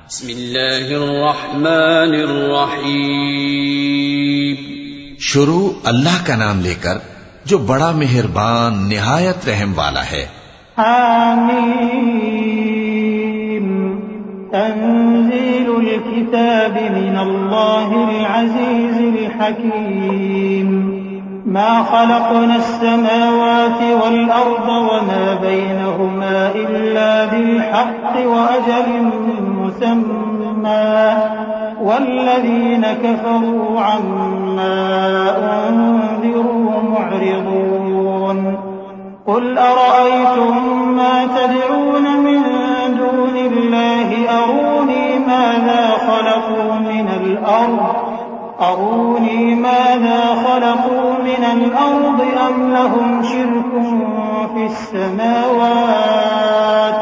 बिस्मिल्लाहिर्रहमानिर्रहीम। शुरू अल्लाह का नाम लेकर जो बड़ा मेहरबान निहायत रहम वाला है। हामीम तंजीलुल किताबि मिनल्लाहिल अज़ीज़िल हकीम मा खलक़नस समावाति वल अर्द वमा बैनहुमा इल्ला बिल हक़्क़ि व अजलिन मुसम्मा वल्लज़ीन कफ़रू अम्मा उन्ज़िरू मुअरिज़ून। क़ुल अरअयतुम मा तदऊन मिन दूनिल्लाहि अरूनी माज़ा खलक़ू मिनल अर्द अम लहुम शिर्कुन फिस समावात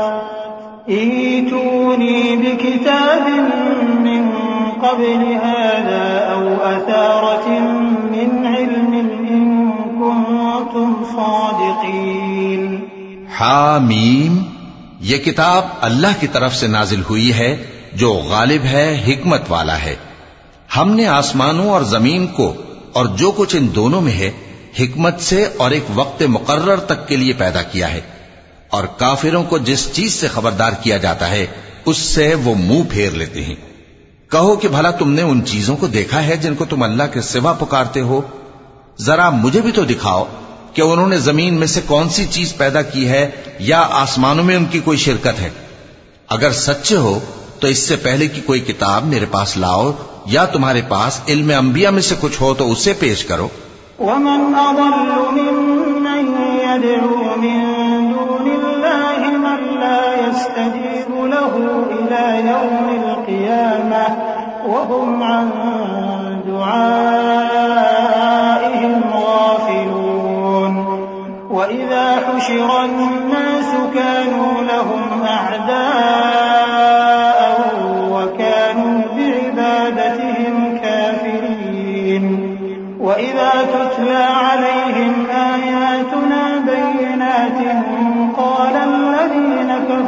ईतूनी बिकिताबिन मिन क़ब्लि हाज़ा औ असारतिन मिन इल्मिन इन कुन्तुम सादिक़ीन। हामीम, ये किताब अल्लाह की तरफ से नाजिल हुई है जो गालिब है, हिकमत वाला है। हमने आसमानों और जमीन को और जो कुछ इन दोनों में है हिकमत से और एक वक्त मुकर्रर तक के लिए पैदा किया है, और काफिरों को जिस चीज से खबरदार किया जाता है उससे वो मुंह फेर लेते हैं। कहो कि भला तुमने उन चीजों को देखा है जिनको तुम अल्लाह के सिवा पुकारते हो? जरा मुझे भी तो दिखाओ कि उन्होंने जमीन में से कौन सी चीज पैदा की है या आसमानों में उनकी कोई शिरकत है। अगर सच्चे हो तो इससे पहले की कोई किताब मेरे पास लाओ, या तुम्हारे पास इल्म अंबिया में से कुछ हो तो उसे पेश करो। वमन अदल्लु मिम्मन यदउ मिन दूनिल्लाहि मन ला यस्तजीबु लहु इला यौमिल क़ियामह व हुम अन दुआइहिम गाफिलून। व इज़ा हुशिरन नासु कानू लहुम अअदाअ व कानू बिइबादतिहिम काफिरीन। व इज़ा तुतला अलैहिम आयातुना बय्यिनातिन क़ाल الذين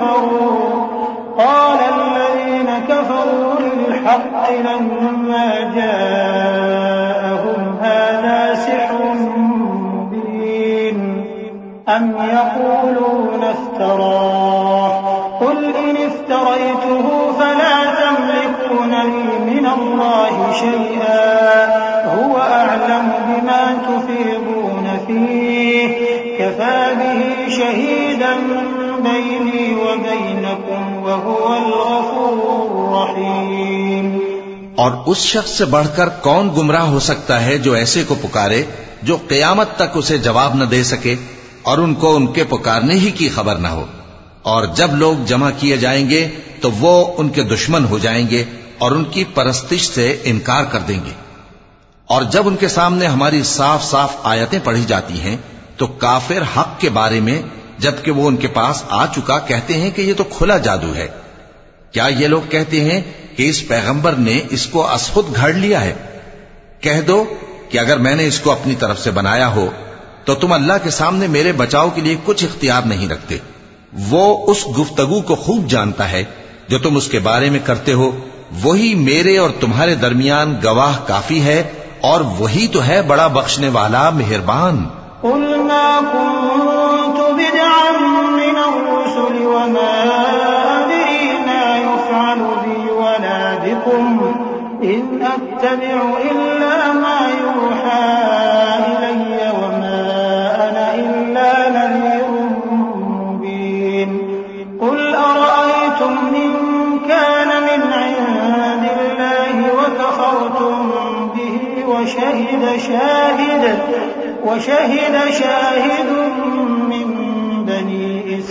كفروا للحق لما جاءهم هذا سحر مبين أم يقولون افتراه قل إن افتريته فلا تملكون لي من الله شيئا هو أعلم بما تفيضون فيه كفى به شهيدا بيني وبينكم وهو الغفور الرحيم। और उस शख्स से बढ़कर कौन गुमराह हो सकता है जो ऐसे को पुकारे जो क़यामत तक उसे जवाब न दे सके और उनको उनके पुकारने ही की खबर न हो। और जब लोग जमा किए जाएंगे तो वो उनके दुश्मन हो जाएंगे और उनकी परस्तिश से इनकार कर देंगे। और जब उनके सामने हमारी साफ साफ आयतें पढ़ी जाती हैं तो काफिर हक के बारे में, जबकि वो उनके पास आ चुका, कहते हैं कि ये तो खुला जादू है। क्या ये लोग कहते हैं कि इस पैगंबर ने इसको असखुद घड़ लिया है? कह दो कि अगर मैंने इसको अपनी तरफ से बनाया हो तो तुम अल्लाह के सामने मेरे बचाव के लिए कुछ इख्तियार नहीं रखते। वो उस गुफ्तगू को खूब जानता है जो तुम उसके बारे में करते हो। वही मेरे और तुम्हारे दरमियान गवाह काफी है, और वही तो है बड़ा बख्शने वाला, मेहरबान। कुल मा कुन्तु बिदअन मिनर रुसुल व मा अदरी मा युफ़अलु बी वला बिकुम इन अत्तबिउ इल्ला मा यूहा इलय्य व मा अना इल्ला नज़ीरुम मुबीन। कुल अरअयतुम इन कान मिन इंदिल्लाहि व कफ़रतुम बिहि व शहिद शाहिद मिन बनी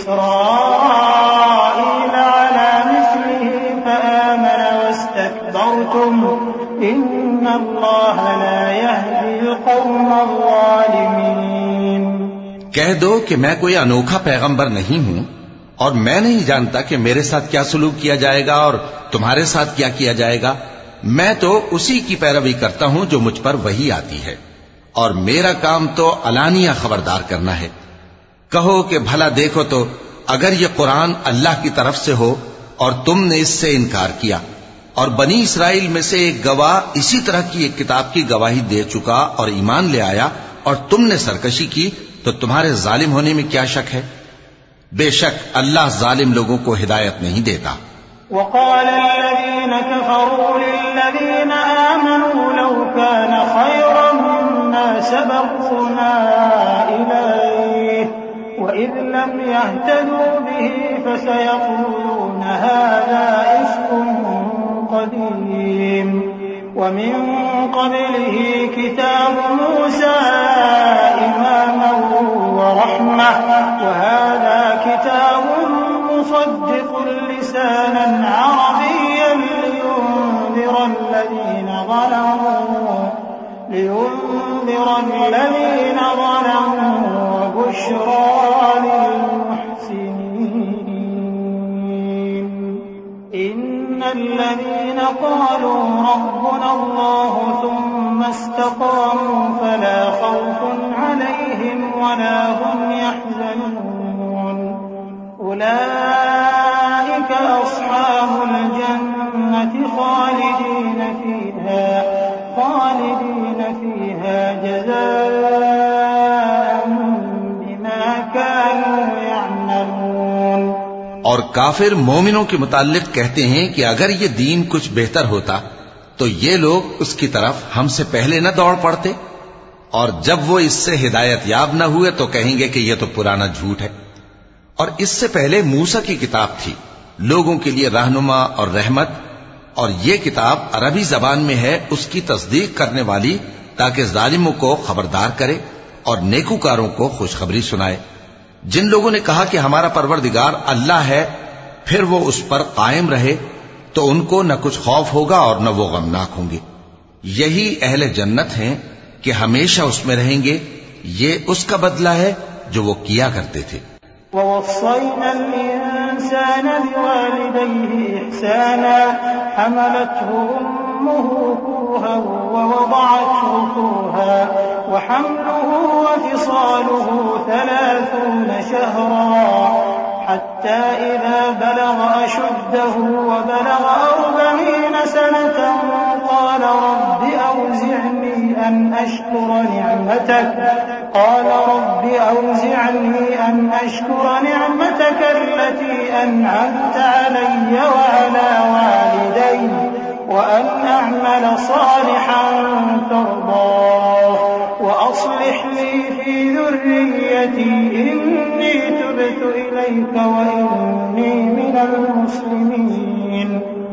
इस्राईल अला मिस्लिहि फआमन वस्तकबरतुम इन्नल्लाह ला यहदिल क़ौमल ज़ालिमीन। कह दो कि मैं कोई अनोखा पैगंबर नहीं हूं और मैं नहीं जानता कि मेरे साथ क्या सलूक किया जाएगा और तुम्हारे साथ क्या किया जाएगा। मैं तो उसी की पैरवी करता हूं जो मुझ पर वही आती है, और मेरा काम तो अलानिया खबरदार करना है। कहो कि भला देखो तो अगर ये कुरान अल्लाह की तरफ से हो और तुमने इससे इनकार किया। और बनी इसराइल में से एक गवाह इसी तरह की एक किताब की गवाही दे चुका और ईमान ले आया, और तुमने सरकशी की, तो तुम्हारे जालिम होने में क्या शक है? बेशक अल्लाह जालिम लोगों को हिदायत नहीं देता। वक़ाल अल्लज़ीना कफ़रू लिल्लज़ीना आमनू लौ कान खैरन मा सबक़ूना इलैहि व इज़ लम यहतदू बिही फसयक़ूलून हाज़ा इफ़्कुन क़दीम व मिन क़ब्लिही किताब मूसा इमामन व रहमह व हाज़ा किताबुन मुसद्दिक़ुन लिसानन अरबिय्यन लियुनज़िरा الذين ظلموا وبشرى للمحسنين إن الذين قالوا ربنا الله ثم استقاموا فلا خوف عليهم ولا هم يحزنون أولئك أصحاب الجنة خالدين فيها جزاء بما كانوا يعملون। और काफिर मोमिनों के मुताल्लिक कहते हैं कि अगर ये दीन कुछ बेहतर होता तो ये लोग उसकी तरफ हमसे पहले न दौड़ पड़ते, और जब वो इससे हिदायत याब न हुए तो कहेंगे कि यह तो पुराना झूठ है। और इससे पहले मूसा की किताब थी, लोगों के लिए रहनुमा और रहमत, और ये किताब अरबी जबान में है, उसकी तस्दीक करने वाली, ताकि जालिमों को खबरदार करे और नेकूकारों को खुशखबरी सुनाए। जिन लोगों ने कहा कि हमारा परवरदिगार अल्लाह है, फिर वो उस पर कायम रहे, तो उनको न कुछ खौफ होगा और न वो गमनाक होंगे। यही अहले जन्नत हैं कि हमेशा उसमें रहेंगे। ये उसका बदला है जो वो किया करते थे। ووصينا الإنسان بوالديه إحسانا حملته أمه كرها ووضعته كرها وحمله وفصاله 30 شهرا حتى إذا بلغ أشده وبلغ 40 سنة قال رب أوزعني أن أشكر نعمتك التي أنعمت علي وعلى والدي وأن أعمل صالحا ترضاه وأصلح لي في ذريتي إني تبت إليك وإني من المسلمين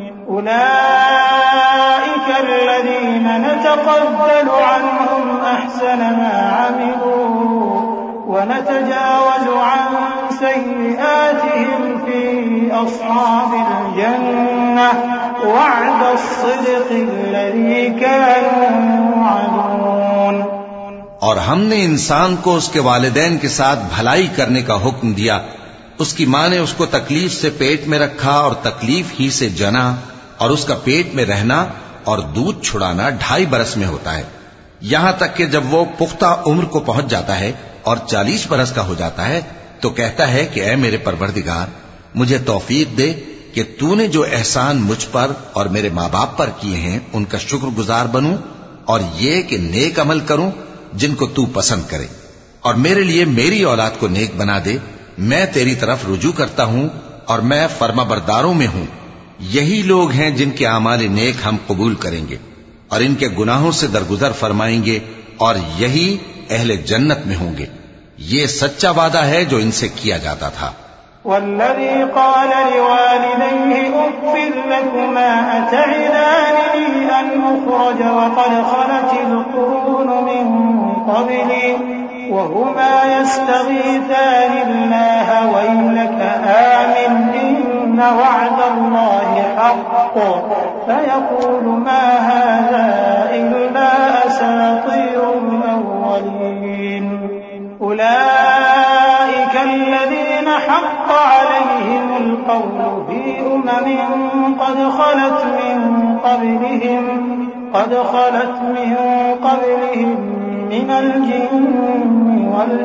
أولئك الذين نتقبل عنهم أحسن ما عملوا ونتجاوز عن سيئاتهم في أصحاب الجنة وعد الصدق الذي كانوا يوعدون। और हमने इंसान को उसके वालिदैन के साथ भलाई करने का हुक्म दिया। उसकी माँ ने उसको तकलीफ से पेट में रखा और तकलीफ ही से जना, और उसका पेट में रहना और दूध छुड़ाना 2.5 बरस में होता है, यहां तक कि जब वो पुख्ता उम्र को पहुंच जाता है और 40 बरस का हो जाता है तो कहता है कि ऐ मेरे परवरदिगार, मुझे तौफीक दे कि तूने जो एहसान मुझ पर और मेरे माँ बाप पर किए हैं उनका शुक्रगुजार बनूं, और ये कि नेक अमल करूं जिनको तू पसंद करे, और मेरे लिए मेरी औलाद को नेक बना दे। मैं तेरी तरफ रुजू करता हूं और मैं फर्माबरदारों में हूं। यही लोग हैं जिनके आमाल नेक हम कबूल करेंगे और इनके गुनाहों से दरगुजर फरमाएंगे, और यही अहले जन्नत में होंगे। ये सच्चा वादा है जो इनसे किया जाता था। वल्लज़ी क़ाल लिवालिदैहि उफ़्फ़िन लकुमा अतइदानी अन उख़रज वक़द ख़लतिल क़ुरून मिन क़ब्ली वहुमा यस्तग़ीथानिल्लाह वैलक आमिन इन्न वअदल्लाहि हक़्क़ फयक़ूलु मा हाज़ा इल्ला असातीरुल अव्वलीन उलाइका الذين حق عليهم القول في أمم قد خلت من قبلهم من الجن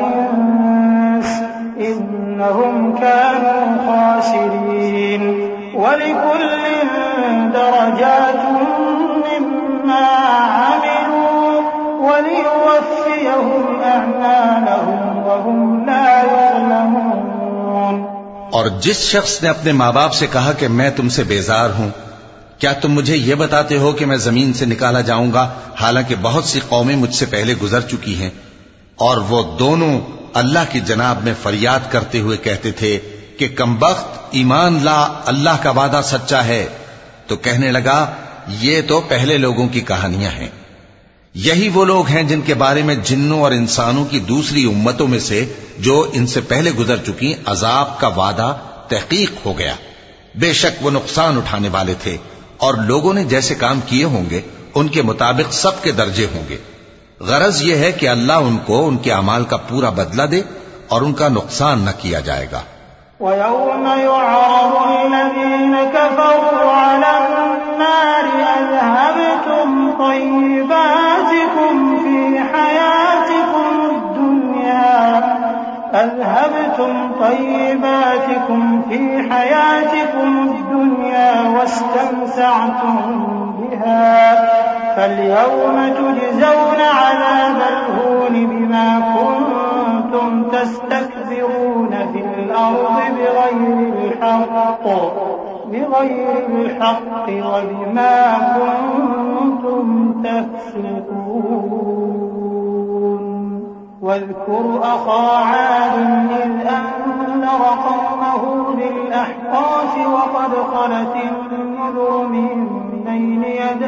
والإنس إنهم كانوا خاسرين वलिकुल्लिन दरजातुम मिम्मा अमिलू वलियुवफ्फियहुम अअमालहुम वहुम ला युज़लमून। और जिस शख्स ने अपने माँ बाप से कहा कि मैं तुमसे बेजार हूं, क्या तुम मुझे ये बताते हो कि मैं जमीन से निकाला जाऊंगा, हालांकि बहुत सी कौमें मुझसे पहले गुजर चुकी हैं। और वो दोनों अल्लाह की जनाब में फरियाद करते हुए कहते थे कि कमबख्त, ईमान ला, अल्लाह का वादा सच्चा है। तो कहने लगा, ये तो पहले लोगों की कहानियां हैं। यही वो लोग हैं जिनके बारे में जिन्नों और इंसानों की दूसरी उम्मतों में से जो इनसे पहले गुजर चुकी अजाब का वादा तहकीक हो गया। बेशक वो नुकसान उठाने वाले थे, और लोगों ने जैसे काम किए होंगे उनके मुताबिक सबके दर्जे होंगे। गरज यह है कि अल्लाह उनको उनके अमाल का पूरा बदला दे और उनका नुकसान न किया जाएगा। वयौम युअरदुल्लज़ीन कफ़रू अलन्नारि अज़हबतुम तय्यिबातिकुम फ़ी हयातिकुम दुनिया वस्तमतअतुम बिहा फल्यौम तुजज़ौन अज़ाबल हून बिमा कुन्तुम तस्तक्बिरून फिल अर्ज़ि बिग़ैरिल हक़्क़ि व बिमा कुन्तुम तफ़सिक़ून। واذكر أخا عاد إذ أنذر قومه بالأحقاف وقد خلت النذر من بين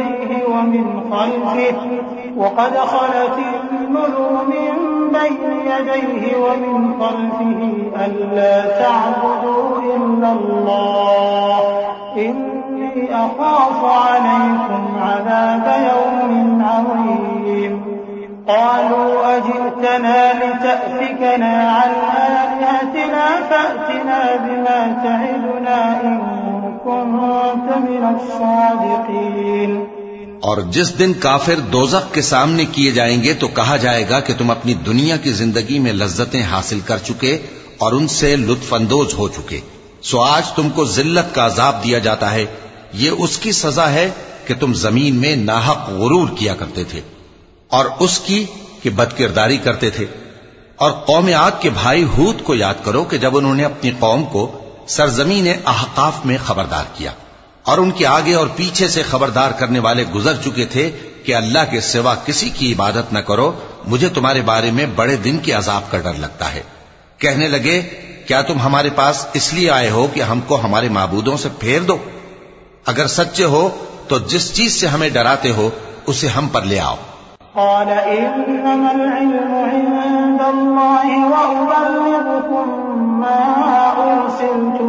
يديه ومن خلفه ألا تعبدوا إلا الله إني أخاف عليكم عذاب يوم عظيم قالوا أجئتنا لتأفكنا عن آلهتنا فأتنا بما تعدنا إن كنت من الصادقين। और जिस दिन काफिर दोज़ख के सामने किए जाएंगे तो कहा जाएगा कि तुम अपनी दुनिया की जिंदगी में लज्जतें हासिल कर चुके और उनसे लुत्फ अंदोज हो चुके, सो आज तुमको जिल्लत का अजाब दिया जाता है। ये उसकी सजा है कि तुम जमीन में नाहक गुरूर किया करते थे और उसकी कि बदकिरदारी करते थे। और कौम आद के भाई हूद को याद करो कि जब उन्होंने अपनी कौम को सरजमीन अहकाफ में खबरदार किया और उनके आगे और पीछे से खबरदार करने वाले गुजर चुके थे कि अल्लाह के सिवा किसी की इबादत न करो, मुझे तुम्हारे बारे में बड़े दिन के अजाब का डर लगता है। कहने लगे, क्या तुम हमारे पास इसलिए आए हो कि हमको हमारे माबूदों से फेर दो? अगर सच्चे हो तो जिस चीज से हमें डराते हो उसे हम पर ले आओ। قال إنما العلم عند الله وأبلغكم ما أرسلت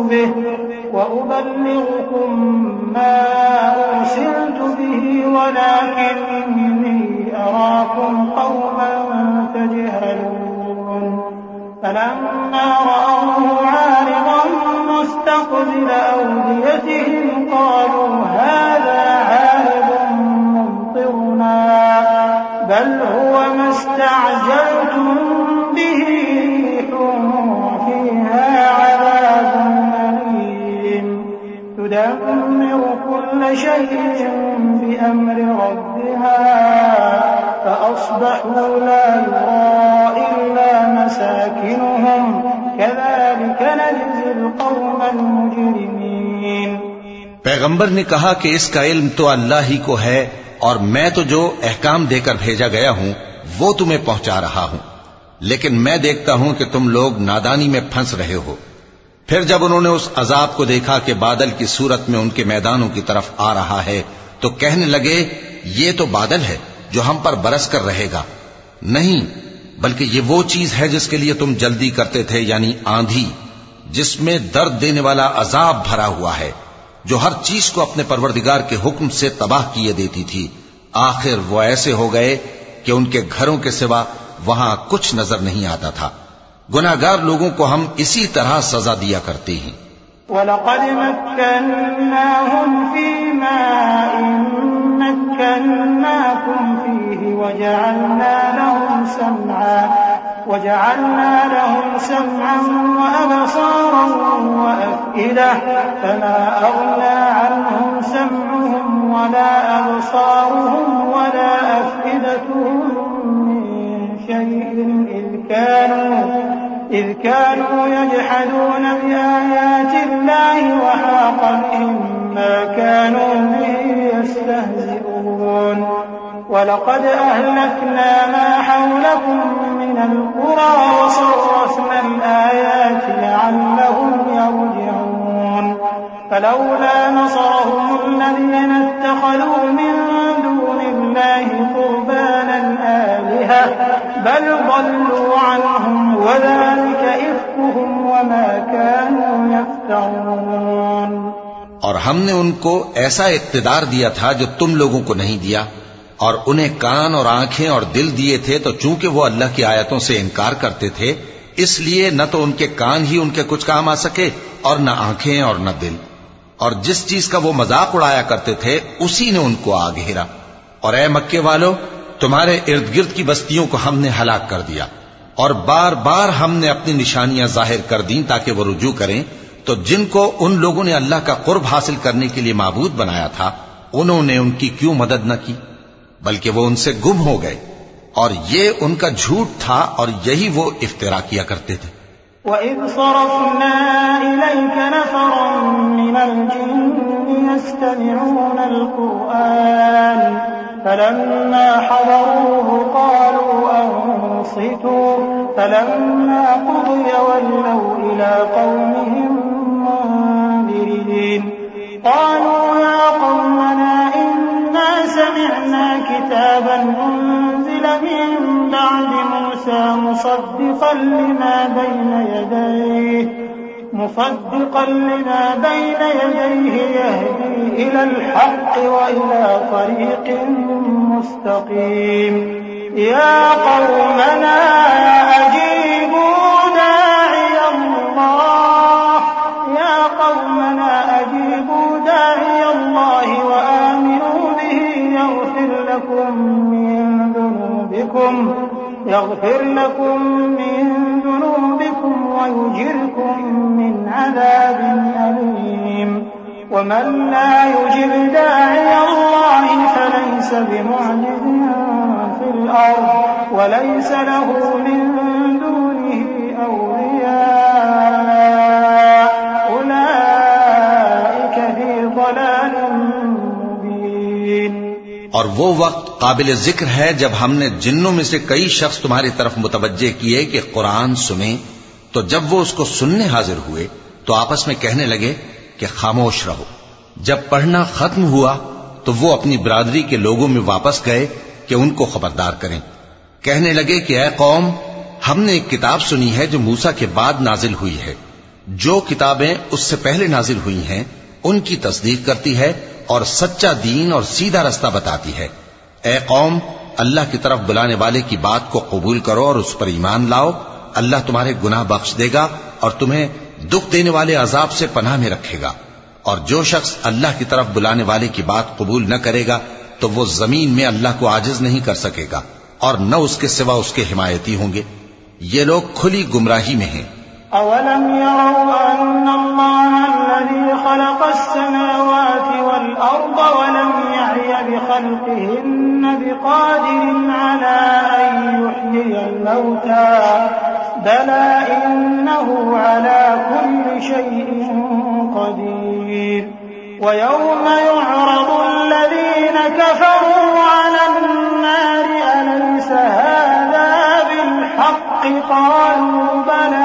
به ولكني أراكم قوما تجهلون فلما رأوه عارضا مستقبل أوديتهم قالوا هذا عارض ممطرنا بل هو ما استعجلتم به ريح فيها عذاب أليم تدمر كل شيء بأمر ربها فأصبحوا لا يرى إلا مساكنهم كذلك نجزي القوم المجرمين। पैगंबर ने कहा कि इसका इल्म तो अल्लाह ही को है और मैं तो जो अहकाम देकर भेजा गया हूं वो तुम्हें पहुंचा रहा हूं, लेकिन मैं देखता हूं कि तुम लोग नादानी में फंस रहे हो। फिर जब उन्होंने उस अजाब को देखा कि बादल की सूरत में उनके मैदानों की तरफ आ रहा है तो कहने लगे, ये तो बादल है जो हम पर बरस कर रहेगा। नहीं, बल्कि ये वो चीज है जिसके लिए तुम जल्दी करते थे, यानी आंधी, जिसमें दर्द देने वाला अजाब भरा हुआ है, जो हर चीज को अपने परवरदिगार के हुक्म से तबाह किए देती थी। आखिर वो ऐसे हो गए कि उनके घरों के सिवा वहां कुछ नजर नहीं आता था। गुनाहगार लोगों को हम इसी तरह सजा दिया करते हैं। वलक़द मक्कन्नाहुम फीमा मक्कन्नाकुम फीहि वजअलना लहुम سمعا وأبصارا وأفئدة فما أغنى عنهم سمعهم ولا أبصارهم ولا أفئدتهم من شيء إذ كانوا يجحدون بآيات الله وحاق بهم ما كانوا به يستهزئون ولقد أهلكنا ما حولكم من القرى وصرفنا الآيات لعلهم يرجعون فلولا نصرهم الذين اتخذوا من دون الله قربانا آلهة بل ضلوا عنهم وذلك إفكهم وما كانوا يفترون। और हमने उनको ऐसा इक्तिदार दिया था जो तुम लोगों को नहीं दिया, और उन्हें कान और आंखें और दिल दिए थे, तो चूंकि वो अल्लाह की आयतों से इनकार करते थे, इसलिए न तो उनके कान ही उनके कुछ काम आ सके और न आंखें और न दिल, और जिस चीज का वो मजाक उड़ाया करते थे उसी ने उनको आ घेरा। और ए मक्के वालों, तुम्हारे इर्द गिर्द की बस्तियों को हमने हलाक कर दिया, और बार बार हमने अपनी निशानियां जाहिर कर दी ताकि वो रुजू करें। तो जिनको उन लोगों ने अल्लाह का कुर्ब हासिल करने के लिए माबूद बनाया था, उन्होंने उनकी क्यों मदद न की, बल्कि वो उनसे गुम हो गए, और ये उनका झूठ था और यही वो इफ्तिरा किया करते थे। وَإِذْ صَرَفْنَا إِلَيْكَ نَفَرًا مِّنَ الْجِنِّ يَسْتَمِعُونَ الْقُرْآنَ فَلَمَّا حَضَرُوهُ قَالُوا أَنصِتُوا فَلَمَّا قُضِيَ وَلَّوْا إِلَىٰ قَوْمِهِم مُّنذِرِينَ قَالُوا يَا قَوْمَنَا إِنَّا سَمِعْنَا كِتَابًا أُنزِلَ مِن بَعْدِ مُوسَىٰ مُصَدِّقًا لِّمَا بَيْنَ يَدَيْهِ يَهْدِي إِلَى الْحَقِّ وَإِلَىٰ طَرِيقٍ مُّسْتَقِيمٍ يَا قَوْمَنَا أَجِيبُوا دَاعِيَ اللَّهِ وَآمِنُوا بِهِ يغفر لكم من ذنوبكم ويجركم من عذاب أليم ومن لا يجب داعي الله فليس بمعجز في الأرض وليس له من دونه أولياء أولئك في ضلال مبين। और वो वक्त काबिल जिक्र है जब हमने जिन्नों में से कई शख्स तुम्हारी तरफ मुतवज्जे किए कि कुरान सुने, तो जब वो उसको सुनने हाजिर हुए तो आपस में कहने लगे कि खामोश रहो। जब पढ़ना खत्म हुआ तो वो अपनी बिरादरी के लोगों में वापस गए कि उनको खबरदार करें। कहने लगे कि ऐ कौम, हमने एक किताब सुनी है जो मूसा के बाद नाजिल हुई है। जो किताबें उससे पहले नाजिल हुई हैं उनकी तस्दीक करती है और सच्चा दीन और सीधा रास्ता बताती है। ऐ कौम, अल्लाह की तरफ बुलाने वाले की बात को कबूल करो और उस पर ईमान लाओ। अल्लाह तुम्हारे गुनाह बख्श देगा और तुम्हें दुख देने वाले अजाब से पनाह में रखेगा। और जो शख्स अल्लाह की तरफ बुलाने वाले की बात कबूल न करेगा तो वो जमीन में अल्लाह को आजिज नहीं कर सकेगा और न उसके सिवा उसके हिमायती होंगे। ये लोग खुली गुमराही में हैं। अवलम यरौ अन्नल्लाह अल्लज़ी खलक़स समावाति वल अर्द वलम यअय बिखल्क़िहिन्न बिक़ादिरिन अला अन युहयियल मौता बला इन्नहु अला कुल्लि शैइन क़दीर वयौम युअरदु अल्लज़ीन कफ़रू अलन नारि अलैस हाज़ा बिल्हक़्क़ि क़ालू बला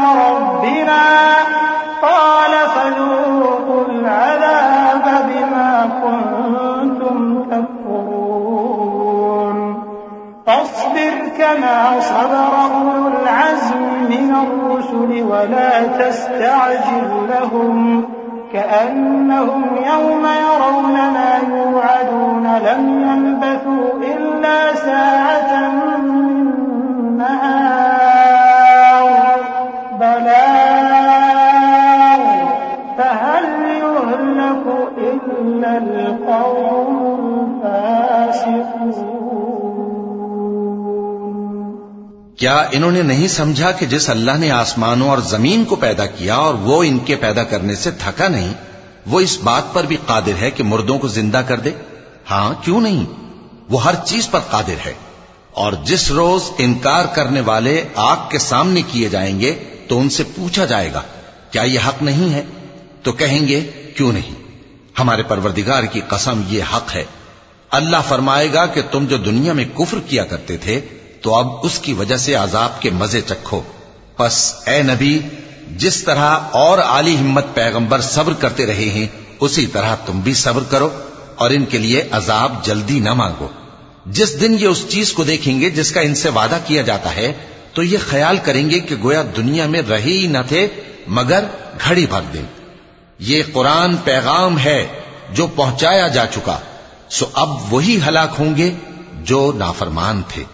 قال فذوقوا العذاب بما كنتم تكفرون فاصبر كما صبر أولو العزم من الرسل ولا تستعجل لهم كأنهم يوم يرون ما يوعدون لم يلبثوا إلا ساعة من نهار بلاغ فهل يهلك إلا القوم الفاسقون। क्या इन्होंने नहीं समझा कि जिस अल्लाह ने आसमानों और जमीन को पैदा किया और वो इनके पैदा करने से थका नहीं, वो इस बात पर भी कादिर है कि मुर्दों को जिंदा कर दे? हां, क्यों नहीं, वो हर चीज पर कादिर है। और जिस रोज इनकार करने वाले आग के सामने किए जाएंगे तो उनसे पूछा जाएगा क्या यह हक नहीं है? तो कहेंगे क्यों नहीं, हमारे परवरदिगार की कसम ये हक है। अल्लाह फरमाएगा कि तुम जो दुनिया में कुफ्र किया करते थे तो अब उसकी वजह से अजाब के मजे चखो। बस ए नबी, जिस तरह और आली हिम्मत पैगंबर सब्र करते रहे हैं उसी तरह तुम भी सब्र करो और इनके लिए अजाब जल्दी न मांगो। जिस दिन ये उस चीज को देखेंगे जिसका इनसे वादा किया जाता है तो ये ख्याल करेंगे कि गोया दुनिया में रहे ही न थे मगर घड़ी भर दिन। ये कुरान पैगाम है जो पहुंचाया जा चुका, सो अब वही हलाक होंगे जो नाफरमान थे।